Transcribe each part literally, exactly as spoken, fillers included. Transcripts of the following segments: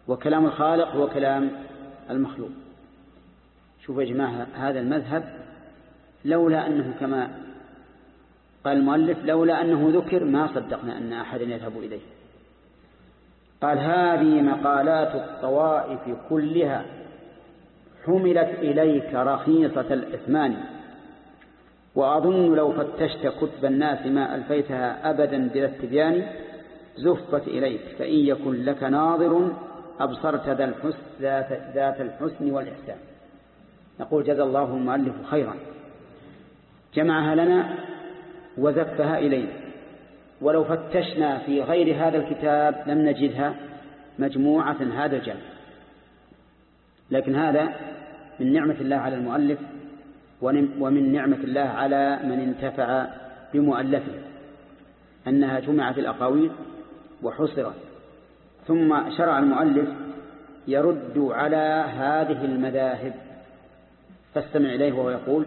وكلام الخالق هو كلام المخلوق. شوفوا يا جماعة هذا المذهب لولا أنه كما قال المؤلف لولا أنه ذكر ما صدقنا أن أحدا يذهب إليه. قال هذه مقالات الطوائف كلها حملت إليك رخيصة الإثمان، وأظن لو فتشت كتب الناس ما ألفيتها أبدا بلا استبيان، زفت إليك فإن يكن لك ناظر أبصرت ذا الحسن ذات الحسن والإحسان. نقول جزا الله المؤلف خيرا، جمعها لنا وزفها إلينا، ولو فتشنا في غير هذا الكتاب لم نجدها مجموعة هذا الجمع. لكن هذا من نعمة الله على المؤلف ومن نعمة الله على من انتفع بمؤلفه أنها جمعت الأقاويل وحصرت. ثم شرع المؤلف يرد على هذه المذاهب، فاستمع إليه وهو يقول: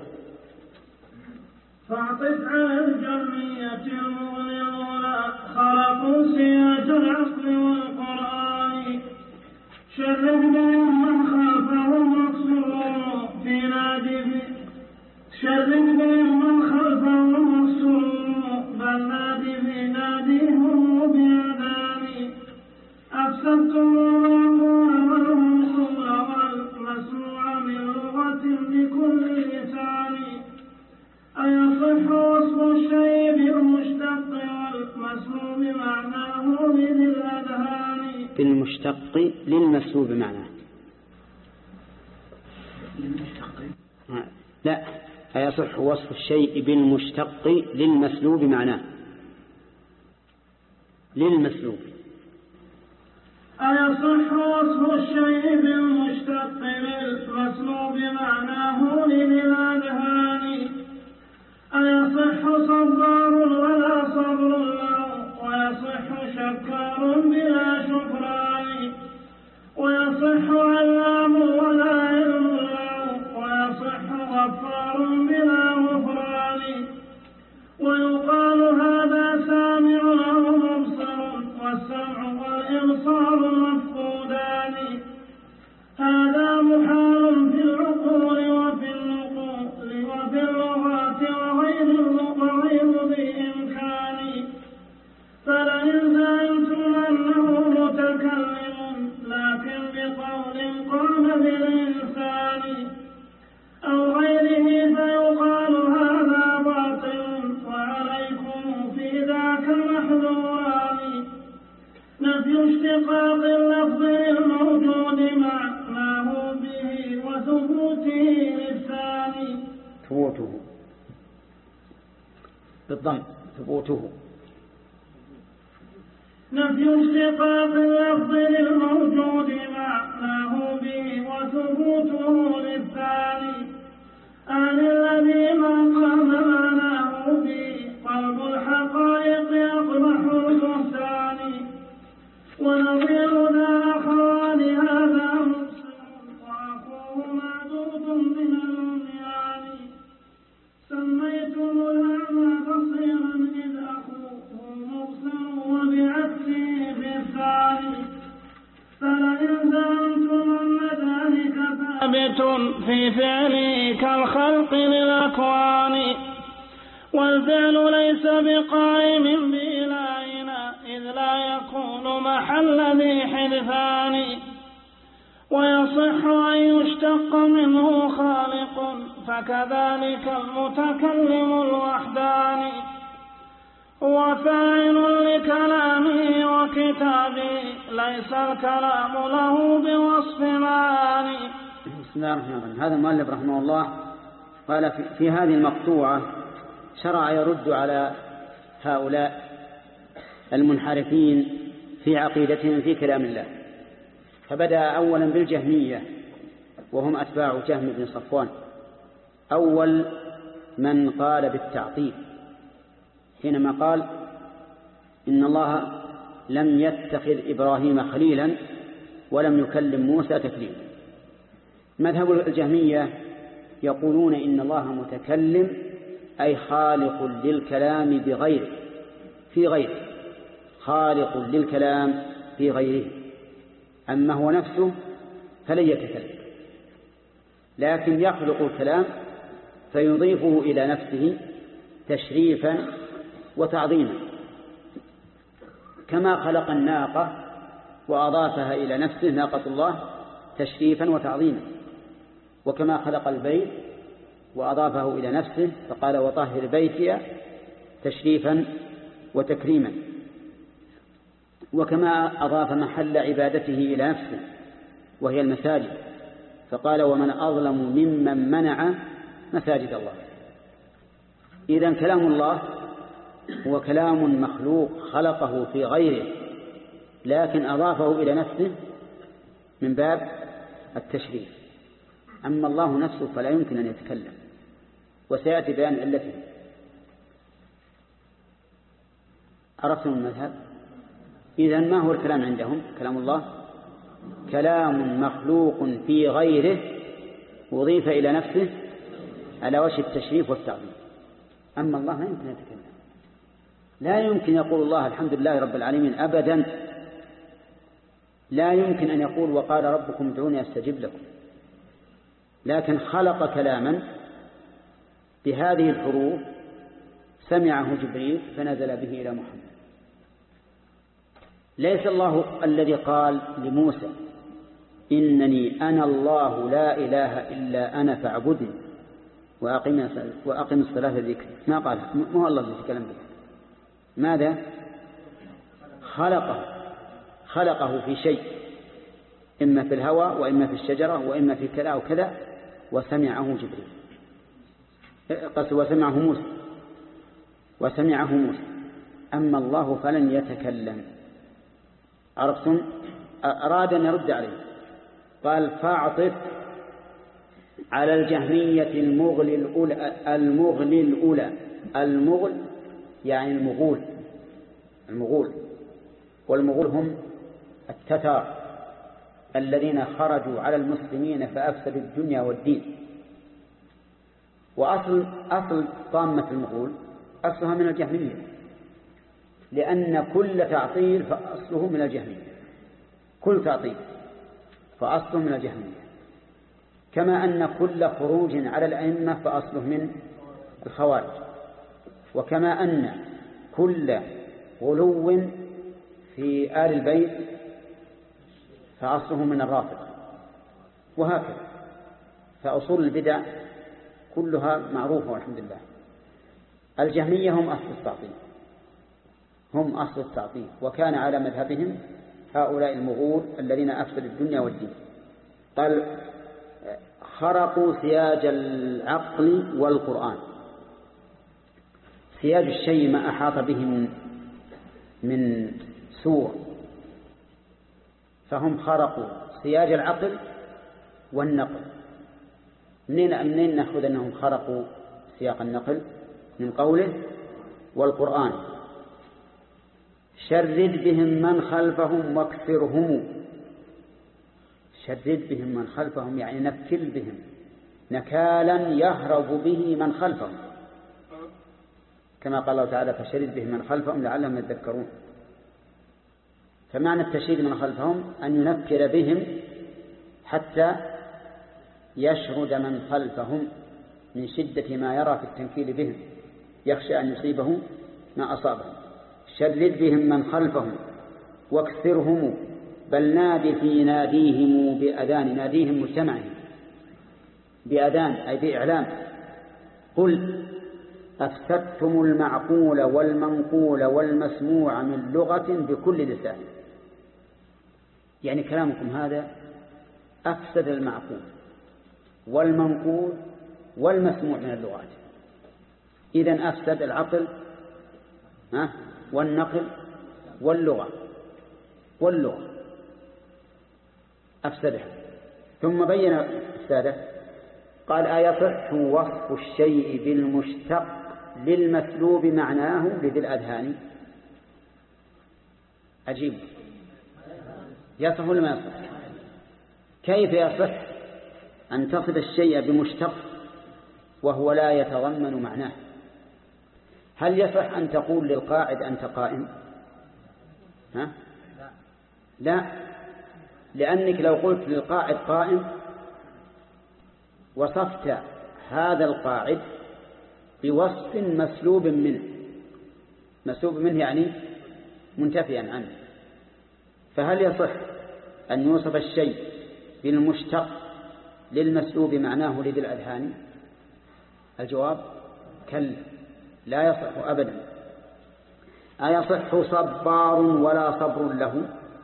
فاعطف على الجمعية المغلظة خلقوا سياسة العقل والقرآن، شرف من خلفه مقصور في نادي شرف من خلفه مقصور بل نادي في ناديهم بأذان، أفسدتم العقول والمنصور والمسموع من لغة بكل لسان، أيصح وصف الشيء بالمشتق والمسلوب معناه لذي الأذهان. بالمشتق للمسلوب معناه لا، أيصح وصف الشيء بالمشتق للمسلوب معناه للمسلوب أيصح وصف الشيء بالمشتق للمسلوب معناه لذي الأذهان، أيصح صبار ولا صبر له ويصح شكار بلا شكران، ويصح علام ولا علم له ويصح غفار بلا غفران، ويقال هذا سامع له مبصر والسمع والإبصار مفقودان، هذا محال في العقول وفي النقول وفي اللغات وغير بإمكان، فلئن زعمتم أنه متكلم لكن بقول قام بالإنسان أو غيره فيقال هذا باطل وعليكم في ذاك محذوران، نفي اشتقاق اللفظ الموجود معناه به وثبوته للثاني ثبوته بالضم ثبوته نفي اشتقاق اللفظ للموجود معناه به وثبوته للثاني، أن الذي من قام معناه به قلب الحقائق يقبح البهتان، ونظير ذا أخوان هذا مبصر وأخوه معدود من العميان، سميتم الأعمى بصيرا إذ أخوه مبصر وبعكسه بالثاني، فلئن زعمتم أن ذلك ثابت في فعله كالخلق للأكوان، والفعل ليس بقائم بإلهنا إذ لا يكون محل ذي حدثان، ويصح أن يشتق منه خالق فكذلك المتكلم الوحداني، هو فاعل لكلامه وكتابه ليس الكلام له بوصف معاني. بسم الله الرحمن الرحيم. هذا المؤلف رحمه الله قال في, في هذه المقطوعة شرع يرد على هؤلاء المنحرفين في عقيدتهم في كلام الله، فبدأ أولا بالجهمية وهم أتباع جهم بن صفوان، أول من قال بالتعطيل حينما قال إن الله لم يتخذ إبراهيم خليلا ولم يكلم موسى تكليما. مذهب الجهمية يقولون إن الله متكلم أي خالق للكلام بغيره في غيره، خالق للكلام في غيره، أما هو نفسه فلن يتكلم، لكن يخلق الكلام فيضيفه إلى نفسه تشريفا وتعظيما، كما خلق الناقة وأضافها إلى نفسه ناقة الله تشريفا وتعظيما، وكما خلق البيت وأضافه إلى نفسه فقال وطهر بيتي تشريفا وتكريما، وكما أضاف محل عبادته إلى نفسه وهي المساجد فقال ومن أظلم ممن منع مساجد الله. إذن كلام الله هو كلام مخلوق خلقه في غيره لكن أضافه إلى نفسه من باب التشريف. أما الله نفسه فلا يمكن أن يتكلم، وسيأتي بيان علته. عرفتم المذهب؟ إذن ما هو الكلام عندهم؟ كلام الله كلام مخلوق في غيره وضيف إلى نفسه على وجه التشريف والتعظيم. أما الله لا يمكن أن يتكلم، لا يمكن يقول الله الحمد لله رب العالمين أبدا، لا يمكن أن يقول وقال ربكم ادعوني أستجب لكم، لكن خلق كلاما بهذه الحروف سمعه جبريل فنزل به إلى محمد. ليس الله الذي قال لموسى إنني أنا الله لا إله إلا أنا فاعبدني وأقم وأقم الصلاة ذكري، ما قال، ما هو الله الذي يتكلم به. ماذا خلقه؟ خلقه في شيء، إما في الهواء وإما في الشجرة وإما في كذا وكذا، وسمعه جبريل قصد وسمعه موسى وسمعه موسى. أما الله فلن يتكلم. عرفتم؟ أراد أن يرد عليه قال فاعطف على الجهمية المغل الأولى المغل الأولى المغل يعني المغول المغول والمغول هم التتار الذين خرجوا على المسلمين فأفسدوا الدنيا والدين. وأصل أصل طامة المغول أصلها من الجهمية، لأن كل تعطيل فأصله من الجهمية، كل تعطيل فأصله من الجهمية، كما أن كل خروج على الأئمة فأصله من الخوارج، وكما أن كل غلو في آل البيت فأصله من الرافضة، وهكذا. فأصول البدع كلها معروفة والحمد لله. الجهمية هم أصل التعطيل، هم أصل التعطيل، وكان على مذهبهم هؤلاء المغول الذين أفسدوا الدنيا والدين. قال خرقوا سياج العقل والقرآن. سياج الشيء ما أحاط به من من سور، فهم خرقوا سياج العقل والنقل. منين منين نأخذ أنهم خرقوا سياق النقل؟ من قوله والقرآن شرد بهم من خلفهم واكثرهم. شرد بهم من خلفهم يعني نكل بهم نكالا يهرب به من خلفهم، كما قال الله تعالى فشرد بهم من خلفهم لعلهم يتذكرون. فمعنى التشريد من خلفهم أن ينكر بهم حتى يشرد من خلفهم من شدة ما يرى في التنكيل بهم، يخشى أن يصيبه ما أصابهم. شرد بهم من خلفهم واكثرهم، بل نادي في ناديهم بأذان، ناديهم مجتمعهم بأذان أي بإعلام. قل أفسدتم المعقول والمنقول والمسموع من لغة بكل لسان. يعني كلامكم هذا أفسد المعقول والمنقول والمسموع من اللغات. إذن أفسد العقل والنقل واللغة واللغة أفسدها. ثم بين السادة قال أيصح وصف الشيء بالمشتق للمسلوب معناه لذي الأذهان. عجيب، يصح ولا ما يصح؟ كيف يصح أن تصف الشيء بمشتق وهو لا يتضمن معناه؟ هل يصح أن تقول للقاعد أنت قائم؟ ها؟ لا، لأنك لو قلت للقاعد قائم وصفت هذا القاعد بوصف مسلوب منه، مسلوب منه يعني منتفيا عنه، فهل يصح أن يوصف الشيء بالمشتق للمسلوب معناه لذي الأذهان؟ الجواب كلا، لا يصح أبدا. أيصح صبار ولا صبر له؟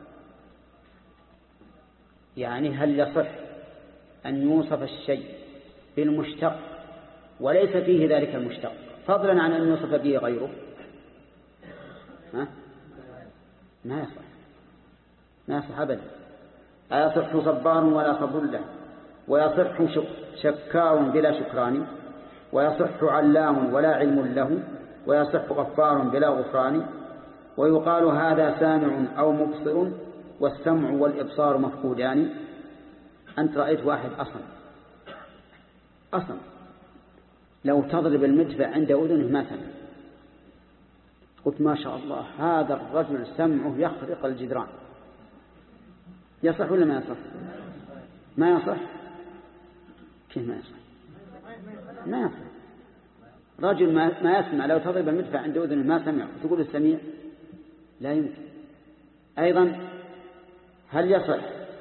يعني هل يصح أن يوصف الشيء بالمشتق وليس فيه ذلك المشتق فضلا عن أن يوصف به غيره؟ ها؟ ما يصح، ما يصح أبدا. أيصح صبار ولا صبر له، ويصح شكار بلا شكران، ويصح علام ولا علم له، ويصح غفار بلا غفران، ويقال هذا سامع أو مبصر والسمع والإبصار مفقودان. أنت رأيت واحد أصلا أصلا لو تضرب المدفع عند أذنه ما سمع، قلت ما شاء الله هذا الرجل سمعه يخرق الجدران، يصح ولا ما يصح؟ ما يصح. كيف ما يصح؟ ما يصح. رجل ما يسمع لو تضرب المدفع عند أذنه ما سمع وتقول السميع، لا يمكن. أيضا هل يصح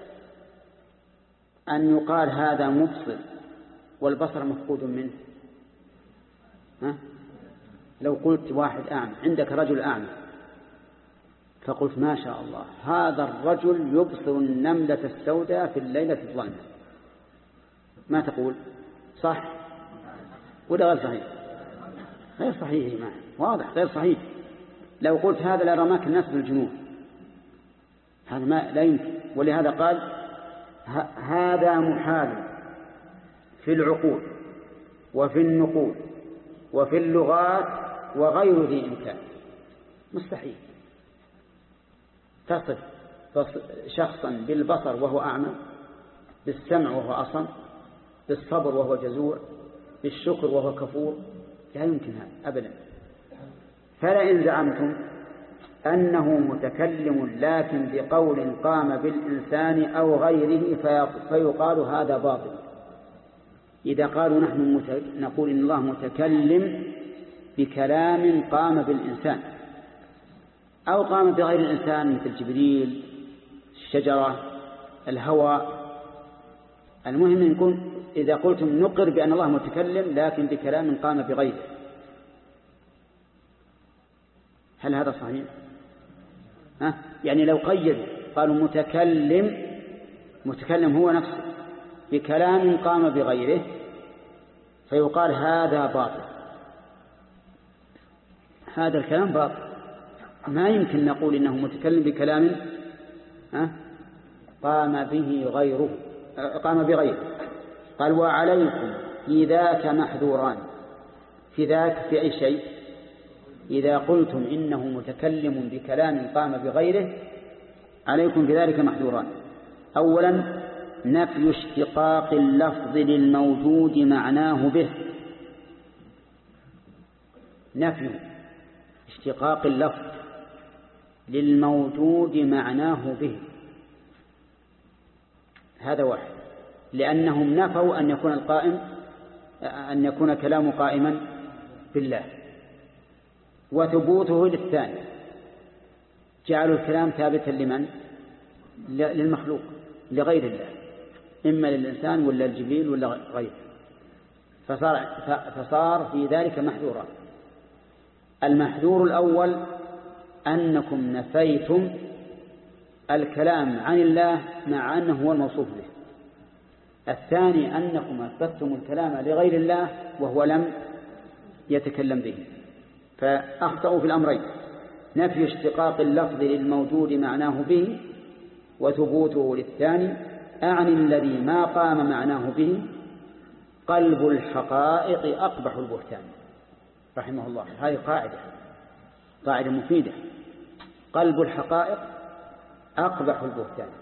أن يقال هذا مبصر والبصر مفقود منه؟ ها؟ لو قلت واحد أعمى، عندك رجل أعمى، فقلت ما شاء الله هذا الرجل يبصر النملة السوداء في الليلة الظلمة، ما تقول صح ولا غير صحيح؟ غير صحيح، ما واضح غير صحيح. لو قلت هذا لرماك الناس بالجنون، هذا ما لا يمكن. ولهذا قال هذا محال في العقول وفي النقول وفي اللغات وغير ذي إمكان. مستحيل تصف شخصا بالبصر وهو أعمى، بالسمع وهو أصم، بالصبر وهو جزوع، بالشكر وهو كفور، لا يمكن هذا أبدا. فلئن زعمتم أنه متكلم لكن بقول قام بالإنسان أو غيره فيقال هذا باطل. إذا قالوا نحن نقول إن الله متكلم بكلام قام بالإنسان أو قام بغير الإنسان مثل جبريل، الشجرة، الهواء، المهم يكون إذا قلتم نقر بأن الله متكلم لكن بكلام قام بغيره، هل هذا صحيح؟ ها؟ يعني لو قيدوا قالوا متكلم، متكلم هو نفسه بكلام قام بغيره فيقال هذا باطل، هذا الكلام باطل. ما يمكن نقول إنه متكلم بكلام ها؟ قام به غيره، قام بغيره. قال وعليكم في ذاك محذوران. في ذاك في أي شيء؟ إذا قلتم إنه متكلم بكلام قام بغيره عليكم بذلك محذوران. أولا نفي اشتقاق اللفظ للموجود معناه به، نفي اشتقاق اللفظ للموجود معناه به، هذا واحد، لأنهم نفوا أن يكون القائم أن يكون كلام قائما بالله، وثبوته للثاني، جعلوا الكلام ثابتا لمن؟ للمخلوق، لغير الله، إما للإنسان ولا الجبريل ولا غيره، فصار, فصار في ذلك محذورا. المحذور الأول أنكم نفيتم الكلام عن الله مع أنه هو الموصوف به. الثاني أنكم أثبتم الكلام لغير الله وهو لم يتكلم به، فأخطأوا في الأمرين: نفي اشتقاق اللفظ للموجود معناه به، وثبوته للثاني. أعني الذي ما قام معناه به قلب الحقائق أقبح البهتان. رحمه الله. هذه قاعدة قاعدة مفيدة. قلب الحقائق أقبح البهتان.